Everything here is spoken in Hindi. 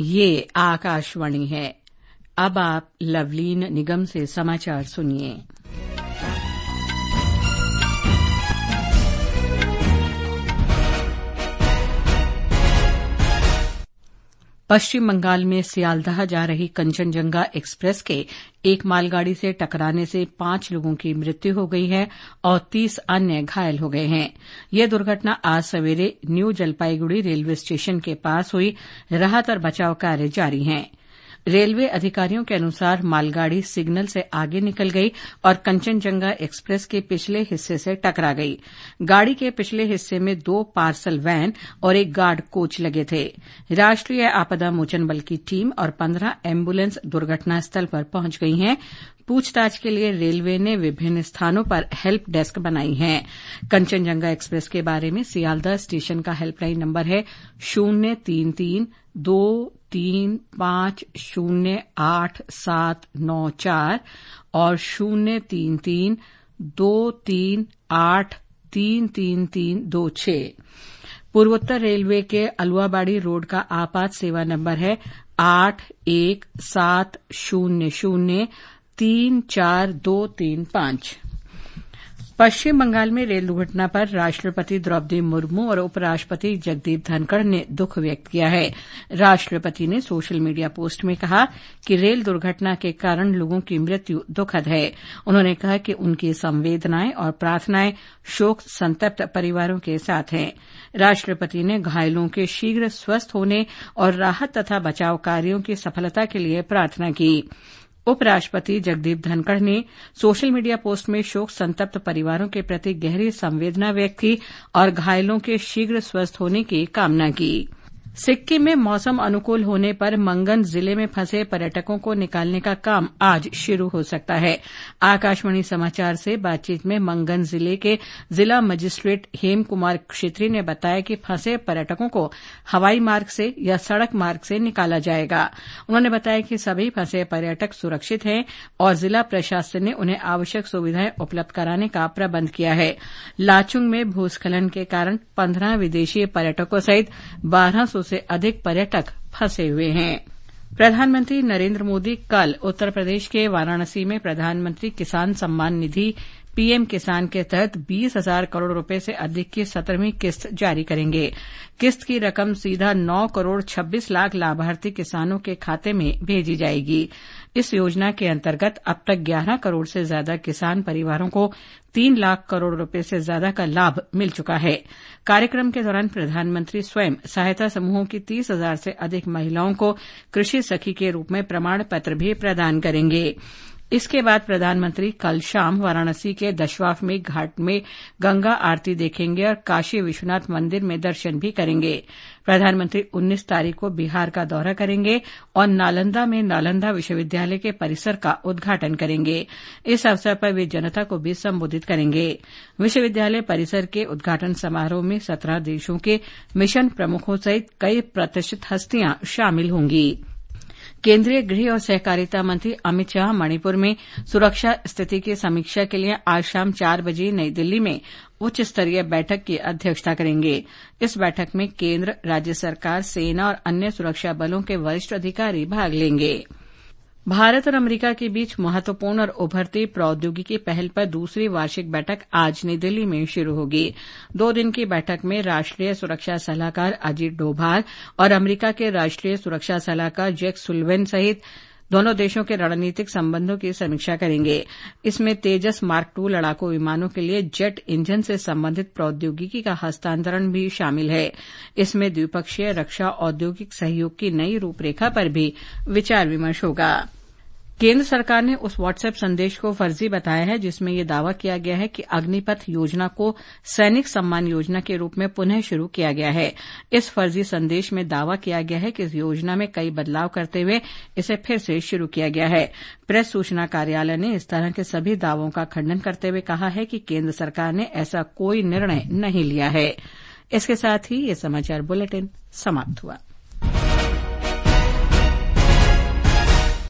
ये आकाशवाणी है। अब आप लवलीन निगम से समाचार सुनिए। पश्चिम बंगाल में सियालदह जा रही कंचनजंगा एक्सप्रेस के एक मालगाड़ी से टकराने से 5 लोगों की मृत्यु हो गई है और 30 अन्य घायल हो गए हैं। यह दुर्घटना आज सवेरे न्यू जलपाईगुड़ी रेलवे स्टेशन के पास हुई। राहत और बचाव कार्य जारी हैं। रेलवे अधिकारियों के अनुसार मालगाड़ी सिग्नल से आगे निकल गई और कंचनजंगा एक्सप्रेस के पिछले हिस्से से टकरा गई। गाड़ी के पिछले हिस्से में 2 पार्सल वैन और एक गार्ड कोच लगे थे। राष्ट्रीय आपदा मोचन बल की टीम और 15 एम्बुलेंस दुर्घटनास्थल पर पहुंच गई हैं। पूछताछ के लिए रेलवे ने विभिन्न स्थानों पर हेल्प डेस्क बनाई है। कंचनजंगा एक्सप्रेस के बारे में सियालदह स्टेशन का हेल्पलाइन नंबर है 033-235-08-794 और 033-238-33326। पूर्वोत्तर रेलवे के अलुआबाड़ी रोड का आपात सेवा नंबर है 8170034235। पश्चिम बंगाल में रेल दुर्घटना पर राष्ट्रपति द्रौपदी मुर्मू और उपराष्ट्रपति जगदीप धनखड़ ने दुख व्यक्त किया है। राष्ट्रपति ने सोशल मीडिया पोस्ट में कहा कि रेल दुर्घटना के कारण लोगों की मृत्यु दुखद है। उन्होंने कहा कि उनकी संवेदनाएं और प्रार्थनाएं शोक संतप्त परिवारों के साथ हैं। राष्ट्रपति ने घायलों के शीघ्र स्वस्थ होने और राहत तथा बचाव कार्यों की सफलता के लिए प्रार्थना की। उपराष्ट्रपति जगदीप धनखड़ ने सोशल मीडिया पोस्ट में शोक संतप्त परिवारों के प्रति गहरी संवेदना व्यक्त की और घायलों के शीघ्र स्वस्थ होने की कामना की। सिक्किम में मौसम अनुकूल होने पर मंगन जिले में फंसे पर्यटकों को निकालने का काम आज शुरू हो सकता है। आकाशवाणी समाचार से बातचीत में मंगन जिले के जिला मजिस्ट्रेट हेम कुमार क्षेत्री ने बताया कि फंसे पर्यटकों को हवाई मार्ग से या सड़क मार्ग से निकाला जाएगा। उन्होंने बताया कि सभी फंसे पर्यटक सुरक्षित हैं और जिला प्रशासन ने उन्हें आवश्यक सुविधाएं उपलब्ध कराने का प्रबंध किया है। लाचुंग में भूस्खलन के कारण 15 विदेशी पर्यटकों सहित 1200 से अधिक पर्यटक फंसे हुए हैं। प्रधानमंत्री नरेंद्र मोदी कल उत्तर प्रदेश के वाराणसी में प्रधानमंत्री किसान सम्मान निधि पीएम किसान के तहत 20,000 करोड़ रुपए से अधिक की 17वीं किस्त जारी करेंगे। किस्त की रकम सीधा 9 करोड़ 26 लाख लाभार्थी किसानों के खाते में भेजी जाएगी। इस योजना के अंतर्गत अब तक 11 करोड़ से ज्यादा किसान परिवारों को 3 लाख करोड़ रुपए से ज्यादा का लाभ मिल चुका है। कार्यक्रम के दौरान प्रधानमंत्री स्वयं सहायता समूहों की 30,000 से अधिक महिलाओं को कृषि सखी के रूप में प्रमाण पत्र भी प्रदान करेंगे। इसके बाद प्रधानमंत्री कल शाम वाराणसी के दशाश्वमेध घाट में गंगा आरती देखेंगे और काशी विश्वनाथ मंदिर में दर्शन भी करेंगे। प्रधानमंत्री 19 तारीख को बिहार का दौरा करेंगे और नालंदा में नालंदा विश्वविद्यालय के परिसर का उद्घाटन करेंगे। इस अवसर पर वे जनता को भी संबोधित करेंगे। विश्वविद्यालय परिसर के उद्घाटन समारोह में 17 देशों के मिशन प्रमुखों सहित कई प्रतिष्ठित हस्तियां शामिल होंगी। केंद्रीय गृह और सहकारिता मंत्री अमित शाह मणिपुर में सुरक्षा स्थिति की समीक्षा के लिए आज शाम 4 बजे नई दिल्ली में उच्च स्तरीय बैठक की अध्यक्षता करेंगे। इस बैठक में केंद्र, राज्य सरकार, सेना और अन्य सुरक्षा बलों के वरिष्ठ अधिकारी भाग लेंगे। भारत और अमेरिका के बीच महत्वपूर्ण और उभरती प्रौद्योगिकी पहल पर दूसरी वार्षिक बैठक आज नई दिल्ली में शुरू होगी। 2 दिन की बैठक में राष्ट्रीय सुरक्षा सलाहकार अजीत डोभाल और अमेरिका के राष्ट्रीय सुरक्षा सलाहकार जैक सुलिवन सहित दोनों देशों के रणनीतिक संबंधों की समीक्षा करेंगे। इसमें तेजस मार्क 2 लड़ाकू विमानों के लिए जेट इंजन से संबंधित प्रौद्योगिकी का हस्तांतरण भी शामिल है। इसमें द्विपक्षीय रक्षा औद्योगिक सहयोग की नई रूपरेखा पर भी विचार विमर्श होगा। केंद्र सरकार ने उस व्हाट्सएप संदेश को फर्जी बताया है जिसमें यह दावा किया गया है कि अग्निपथ योजना को सैनिक सम्मान योजना के रूप में पुनः शुरू किया गया है। इस फर्जी संदेश में दावा किया गया है कि इस योजना में कई बदलाव करते हुए इसे फिर से शुरू किया गया है। प्रेस सूचना कार्यालय ने इस तरह के सभी दावों का खंडन करते हुए कहा है कि केंद्र सरकार ने ऐसा कोई निर्णय नहीं लिया है। इसके साथ ही ये समाचार बुलेटिन समाप्त हुआ।